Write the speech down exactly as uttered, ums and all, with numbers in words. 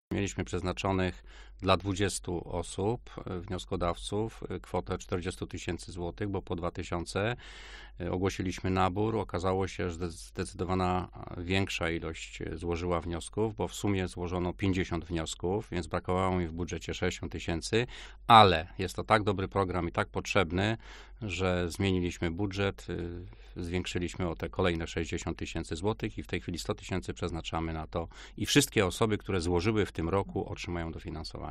Mieliśmy przeznaczonych dla dwudziestu osób, wnioskodawców, kwotę czterdzieści tysięcy złotych, bo po dwa tysiące. Ogłosiliśmy nabór. Okazało się, że zdecydowana większa ilość złożyła wniosków, bo w sumie złożono pięćdziesiąt wniosków, więc brakowało mi w budżecie sześćdziesiąt tysięcy, ale jest to tak dobry program i tak potrzebny, że zmieniliśmy budżet, zwiększyliśmy o te kolejne sześćdziesiąt tysięcy złotych i w tej chwili sto tysięcy przeznaczamy na to i wszystkie osoby, które złożyły w tym roku, otrzymają dofinansowanie.